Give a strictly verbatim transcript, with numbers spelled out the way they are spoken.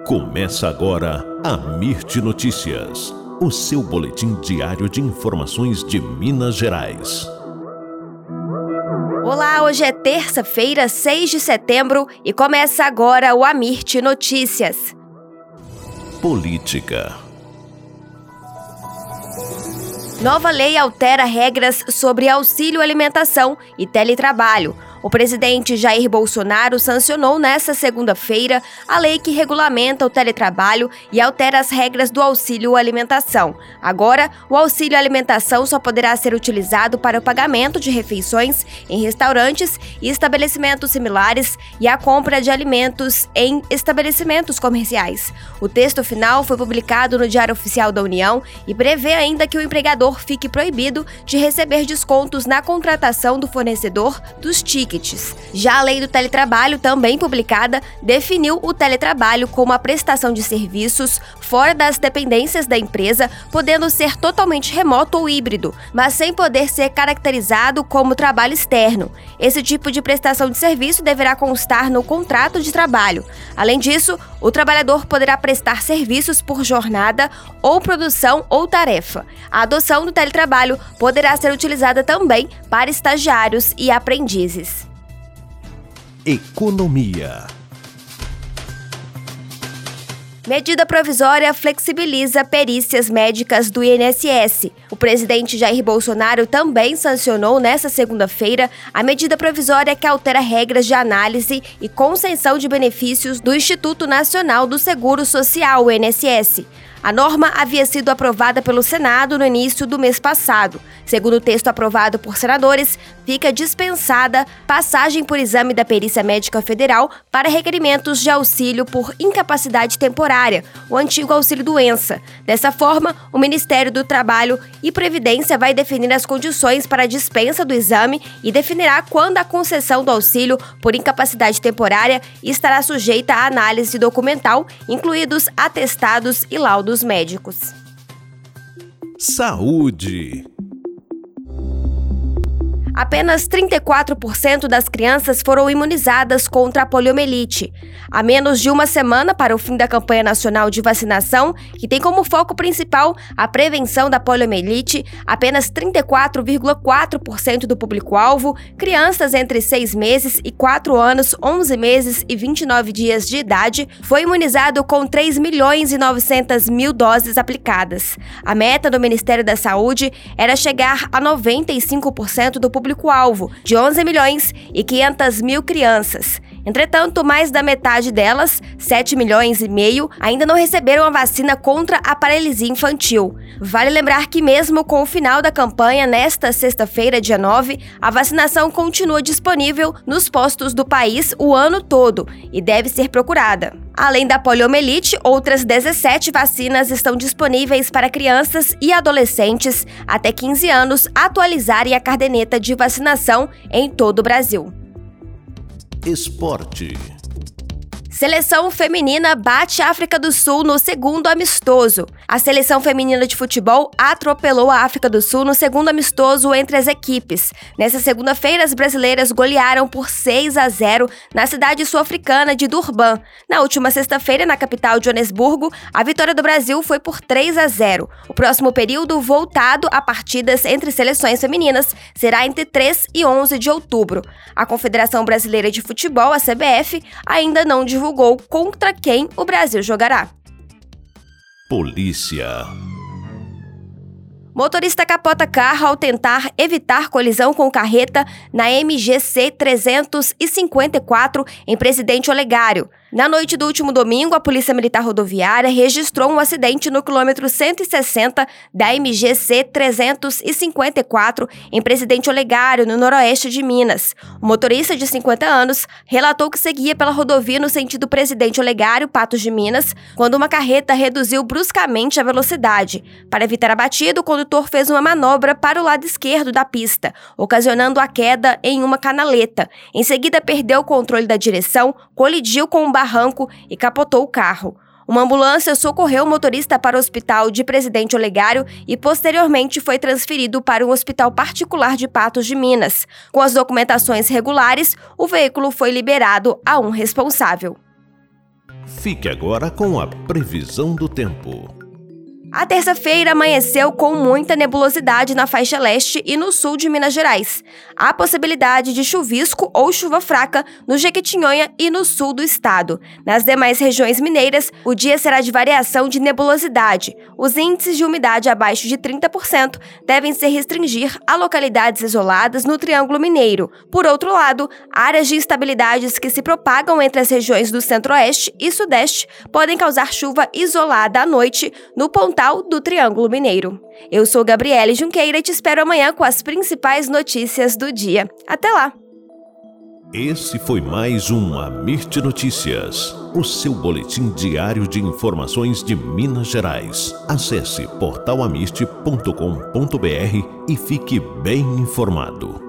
Começa agora a Mirte Notícias, o seu boletim diário de informações de Minas Gerais. Olá, hoje é terça-feira, seis de setembro, e começa agora o Mirte Notícias. Política. Nova lei altera regras sobre auxílio alimentação e teletrabalho. O presidente Jair Bolsonaro sancionou nesta segunda-feira a lei que regulamenta o teletrabalho e altera as regras do auxílio alimentação. Agora, o auxílio alimentação só poderá ser utilizado para o pagamento de refeições em restaurantes e estabelecimentos similares e a compra de alimentos em estabelecimentos comerciais. O texto final foi publicado no Diário Oficial da União e prevê ainda que o empregador fique proibido de receber descontos na contratação do fornecedor dos tickets. Já a lei do teletrabalho, também publicada, definiu o teletrabalho como a prestação de serviços fora das dependências da empresa, podendo ser totalmente remoto ou híbrido, mas sem poder ser caracterizado como trabalho externo. Esse tipo de prestação de serviço deverá constar no contrato de trabalho. Além disso, o trabalhador poderá prestar serviços por jornada ou produção ou tarefa. A adoção do teletrabalho poderá ser utilizada também para estagiários e aprendizes. Economia. Medida provisória flexibiliza perícias médicas do I N S S. O presidente Jair Bolsonaro também sancionou nesta segunda-feira a medida provisória que altera regras de análise e concessão de benefícios do Instituto Nacional do Seguro Social, o I N S S. A norma havia sido aprovada pelo Senado no início do mês passado. Segundo o texto aprovado por senadores, fica dispensada passagem por exame da Perícia Médica Federal para requerimentos de auxílio por incapacidade temporária, o antigo auxílio-doença. Dessa forma, o Ministério do Trabalho e Previdência vai definir as condições para a dispensa do exame e definirá quando a concessão do auxílio por incapacidade temporária estará sujeita à análise documental, incluídos atestados e laudos médicos. Saúde. Apenas trinta e quatro por cento das crianças foram imunizadas contra a poliomielite. Há menos de uma semana para o fim da campanha nacional de vacinação, que tem como foco principal a prevenção da poliomielite, apenas trinta e quatro vírgula quatro por cento do público-alvo, crianças entre seis meses e quatro anos, onze meses e vinte e nove dias de idade, foi imunizado com três milhões e novecentas mil doses aplicadas. A meta do Ministério da Saúde era chegar a noventa e cinco por cento do público público-alvo, de onze milhões e quinhentas mil crianças. Entretanto, mais da metade delas, sete milhões e meio, ainda não receberam a vacina contra a paralisia infantil. Vale lembrar que mesmo com o final da campanha, nesta sexta-feira, dia nove, a vacinação continua disponível nos postos do país o ano todo e deve ser procurada. Além da poliomielite, outras dezessete vacinas estão disponíveis para crianças e adolescentes até quinze anos atualizarem a caderneta de vacinação em todo o Brasil. Esporte. Seleção feminina bate a África do Sul no segundo amistoso. A seleção feminina de futebol atropelou a África do Sul no segundo amistoso entre as equipes. Nessa segunda-feira, as brasileiras golearam por seis a zero na cidade sul-africana de Durban. Na última sexta-feira, na capital Joanesburgo, a vitória do Brasil foi por três a zero. O próximo período, voltado a partidas entre seleções femininas, será entre três e onze de outubro. A Confederação Brasileira de Futebol, a C B F, ainda não divulgou divulgou contra quem o Brasil jogará. Polícia. Motorista capota carro ao tentar evitar colisão com carreta na M G C trezentos e cinquenta e quatro em Presidente Olegário. Na noite do último domingo, a Polícia Militar Rodoviária registrou um acidente no quilômetro cento e sessenta da M G C trezentos e cinquenta e quatro em Presidente Olegário, no noroeste de Minas. O motorista, de cinquenta anos, relatou que seguia pela rodovia no sentido Presidente Olegário, Patos de Minas, quando uma carreta reduziu bruscamente a velocidade. Para evitar a batida, o condutor fez uma manobra para o lado esquerdo da pista, ocasionando a queda em uma canaleta. Em seguida, perdeu o controle da direção, colidiu com um barranco e capotou o carro. Uma ambulância socorreu o motorista para o hospital de Presidente Olegário e posteriormente foi transferido para um hospital particular de Patos de Minas. Com as documentações regulares, o veículo foi liberado a um responsável. Fique agora com a previsão do tempo. A terça-feira amanheceu com muita nebulosidade na faixa leste e no sul de Minas Gerais. Há possibilidade de chuvisco ou chuva fraca no Jequitinhonha e no sul do estado. Nas demais regiões mineiras, o dia será de variação de nebulosidade. Os índices de umidade abaixo de trinta por cento devem se restringir a localidades isoladas no Triângulo Mineiro. Por outro lado, áreas de instabilidades que se propagam entre as regiões do centro-oeste e sudeste podem causar chuva isolada à noite no Pontal do Triângulo Mineiro. Eu sou Gabriele Junqueira e te espero amanhã com as principais notícias do dia. Até lá! Esse foi mais um Amirte Notícias, o seu boletim diário de informações de Minas Gerais. Acesse portal amirte ponto com ponto br e fique bem informado.